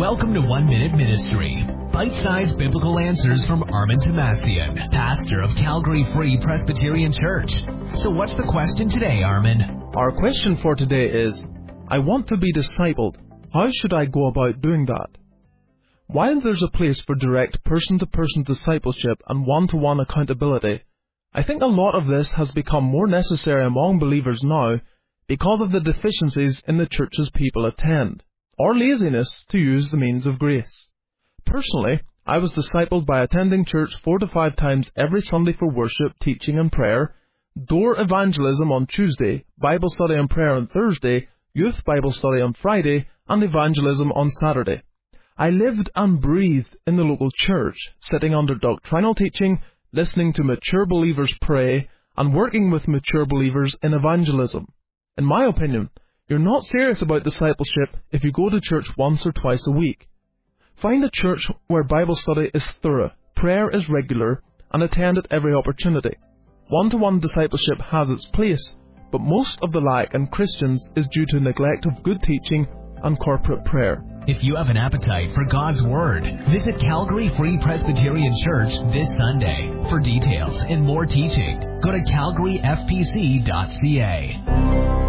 Welcome to 1 Minute Ministry. Bite-sized biblical answers from Armin Tomasian, pastor of Calgary Free Presbyterian Church. So what's the question today, Armin? Our question for today is, I want to be discipled. How should I go about doing that? While there's a place for direct person-to-person discipleship and one-to-one accountability, I think a lot of this has become more necessary among believers now because of the deficiencies in the churches people attend, or laziness to use the means of grace. Personally, I was discipled by attending church 4 to 5 times every Sunday for worship, teaching and prayer, door evangelism on Tuesday, Bible study and prayer on Thursday, youth Bible study on Friday, and evangelism on Saturday. I lived and breathed in the local church, sitting under doctrinal teaching, listening to mature believers pray, and working with mature believers in evangelism. In my opinion, you're not serious about discipleship if you go to church once or twice a week. Find a church where Bible study is thorough, prayer is regular, and attend at every opportunity. One-to-one discipleship has its place, but most of the lack in Christians is due to neglect of good teaching and corporate prayer. If you have an appetite for God's Word, visit Calgary Free Presbyterian Church this Sunday. For details and more teaching, go to calgaryfpc.ca.